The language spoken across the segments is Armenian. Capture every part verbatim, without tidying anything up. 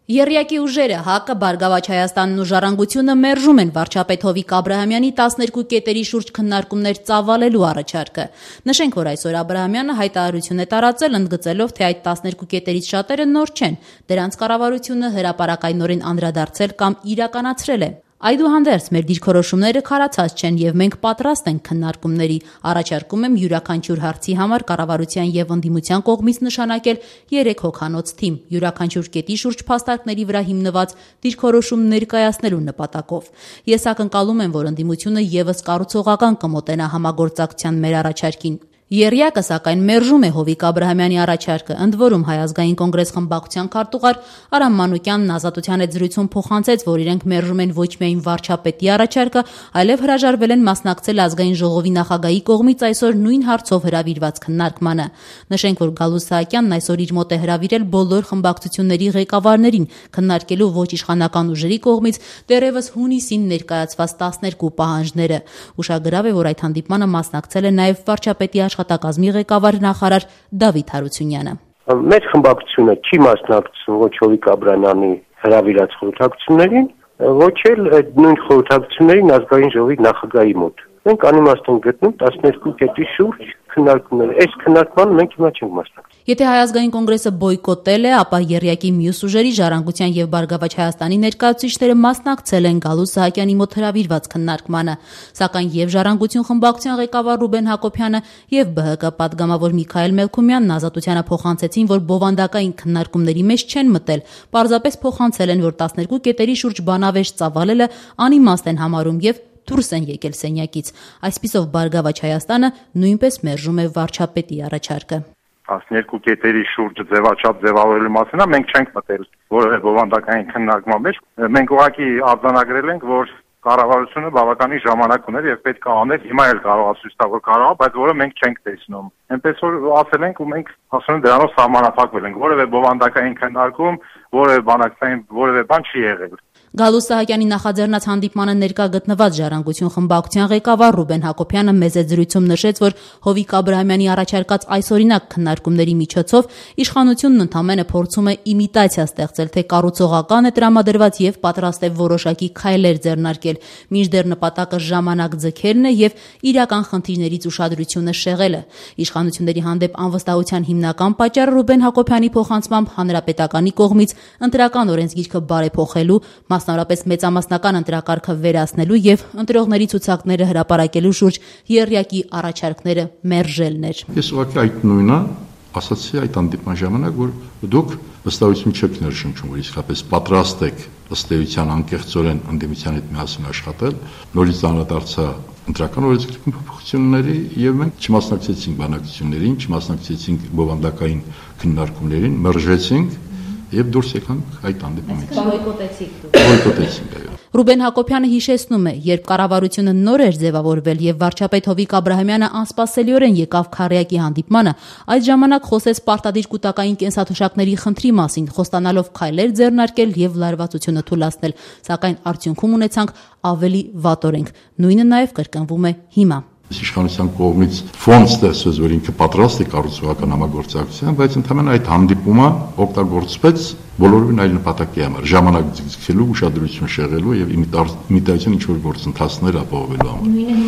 Եռյակի ուժերը ՀԱԿ-ը, Բարգավաճ Հայաստանն ու Ժառանգությունը մերժում են վարչապետ Հովիկ Աբրահամյանի տասներկու կետերի շուրջ քննարկումներ ծավալելու առաջարկը։ Նշենք, որ այսօր Աբրահամյանը հայտարարություն է տարածել, ընդգծելով, թե այդ տասներկու կետերից շատերը նոր չեն, դրանց կառավարությունը հրապարակայնորեն անդրադարձել կամ իրականացրել է։ Այդուհանդերձ մեր դիրքորոշումները քարացած չեն եւ մենք պատրաստ ենք քննարկումների, առաջարկում եմ յուրաքանչյուր հարցի համար կառավարության եւ ընդդիմության կողմից նշանակել երեք հոգանոց թիմ, յուրաքանչյուր կետի շուրջ փաստարկների վրա հիմնված դիրքորոշում ներկայացնելու նպատակով։ Ես ակնկալում եմ, որ ընդդիմությունը եւս կառուցողական կմոտենա համագործակցության մեր առաջարկին։ Եռյակը, սակայն, մերժում է Հովիկ Աբրահամյանի առաջարկը, ընդ որում Հայ ազգային կոնգրես խմբակցության քարտուղար Արամ Մանուկյանն Ազատության հետ զրույցում փոխանցեց, որ իրենք մերժում են ոչ միայն վարչապետի առաջարկը, այլև հրաժարվել են մասնակցել ազգային ժողովի նախագահի կողմից այսօր նույն հարցով հրավիրված քննարկմանը։ Նշենք, որ Գալուստ Սահակյանն այսօր իր մոտ է հրավիրել բոլոր խմբակցությունների ղեկավարներին քննարկելու ոչ իշխանական ուժերի կողմից դեռևս հունիսին ներկայացված տասներկու պահանջները։ Ուշագրավ է, որ այդ հանդիպմանը մասնակցել է նաև վարչապետի աշխատակազմի ղեկավար նախարար Դավիթ Հարությունյանը։ Մեր խմբակցությունը չի մասնակցում ոչ Հովիկ Աբրահամյանի հրավիրած խորհրդակցություններին, ոչ էլ նույն խորհրդակցություններին ազգային ժողովի նախագահի մոտ։ Մենք անիմաստ ենք գտնում տասներկու կետի շուրջ քննարկումներ։ Այս քննարկմանը մենք հիմա չենք մասնակցում։ Եթե Հայ ազգային կոնգրեսը բոյկոտել է, ապա եռյակի մյուս ուժերի Ժառանգության եւ Բարգավաճ Հայաստանի ներկայացուցիչները մասնակցել են Գալուստ Սահակյանի մոտ հրավիրված քննարկմանը, սակայն եւ Ժառանգություն խմբակցության ղեկավար Ռուբեն Հակոբյանը եւ ԲՀԿ պատգամավոր Միքայել Մելքումյանն Ազատությանը փոխանցեցին, որ բովանդակային քննարկումների մեջ չեն մտել, պարզապես փոխանցել են, որ տասներկու կետերի շուրջ բանավեճ ծավալելը անիմաստ են համարում եւ դուրս են եկել սենյակից։ Այսպիսով Բարգավաճ Հայաստանը նույնպես մերժում է վարչապետի առաջարկը։ տասներկու կետերի շուրջ ձևաչափ ձևավորելու մասին մենք չենք մտել որևէ բովանդակային քննարկման մեջ։ Մենք ուղղակի արձանագրել ենք, որ կառավարությունը բավականին ժամանակ ուներ եւ պետք է աներ, հիմա էլ կարող է ցույց տալ, որ կարող է, բայց որը մենք չենք տեսնում։ Այնպես որ ասել ենք ու մենք ասում ենք դրանով սահմանափակվել ենք, որևէ բովանդակային քննարկում, որևէ բանակցային որևէ բան չի եղել։ Գալուստ Սահակյանի նախաձեռնած հանդիպմանը ներկա գտնված Ժառանգություն խմբակցության ղեկավար Ռուբեն Հակոբյանը մեծ զրույցում նշեց, որ Հովիկ Աբրահամյանի առաջարկած այսօրինակ քննարկումների միջոցով իշխանությունն ընդամենը փորձում է իմիտացիա ստեղծել, թե կառուցողական է տրամադրված եւ պատրաստ է որոշակի քայլեր ձեռնարկել, մինչդեռ նպատակը ժամանակ ձգելն է եւ իրական խնդիրներից ուշադրությունը շեղելը։ Իշխանությունների հանդեպ անվստահության հիմնական պատճառը Ռուբեն Հակոբյանի փոխանցմամբ հանրապետականի կողմից ընտրական օրենսգիրքը բարեփոխելու, մասնավորապես մեծամասնական ընտրակարգը վերացնելու եւ ընտրողների ցուցակները հրապարակելու շուրջ եռյակի առաջարկները մերժելն էր։ Ես ուղղակի այդ նույնը ասացի այդ հանդիպման ժամանակ, որ դուք վստահություն չեք ներշնչում, որ իսկապես պատրաստ եք ըստ էության անկեղծորեն ընդդիմության հետ միասին աշխատել, նորից անդրադարձա ընտրական օրենսգրքի փոփոխությունների եւ մենք չմասնակցեցինք բանակցություններին, չմասնակցեցինք բովանդակային քննարկումներին, մերժեցինք եւ դուրս եկանք այդ հանդիպումից։ Բոյկոտեցիք։ Բոյկոտեցինք, այո։ Ռուբեն Հակոբյանը հիշեցնում է, երբ կառավարությունը նոր էր ձևավորվել եւ վարչապետ Հովիկ Աբրահամյանը անսպասելիորեն եկավ Քարյակի հանդիպմանը, այդ ժամանակ խոսեց պարտադիր կൂട്ടակային կենսաթոշակների խնդրի մասին, խոստանալով քայլեր ձեռնարկել եւ լարվածությունը թույլատրել, սակայն արդյունքում ունեցանք ավելի վատ օրենք։ Նույնը նաեւ կրկնվում է հիմա։ Իշխանության կողմից ֆոն ստեղծվեց, որ ինքը պատրաստ է կառուցողական համագործակցության, բայց ընդհանրապես այդ հանդիպումը օգտագործվեց բոլորովին այլ նպատակի համար, ժամանակ ձգելու, ուշադրություն շեղելու եւ իմիտացիոն ինչ-որ գործընթացներ ապահովելու համար։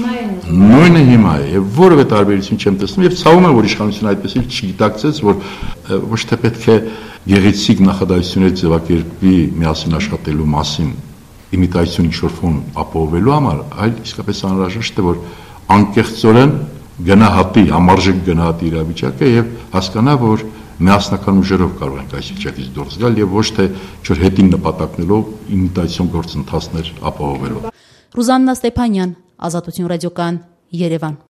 Նույնը հիմա է եւ որևէ տարբերություն չեմ տեսնում եւ ցավում եմ, որ իշխանությունը այդպես էլ չգիտակցեց, որ ոչ թե պետք է գեղեցիկ նախադասություններ ձևակերպի միասին աշխատելու մասին իմիտացիոն ինչ-որ ֆոն ապահովելու համար, այլ իսկապես անհրաժեշտ է, որ անկեղծորեն գնահատի, համարժեք գնահատի իրավիճակը եւ հասկանա, որ միասնական ուժերով կարող ենք այս վիճակից դուրս գալ եւ ոչ թե ինչ-որ հետին նպատակներով իմիտացիոն գործընթացներ ապահովելով։ Ռուզաննա Ստեփանյան, Ազատություն ռադիոկայան, Երևան։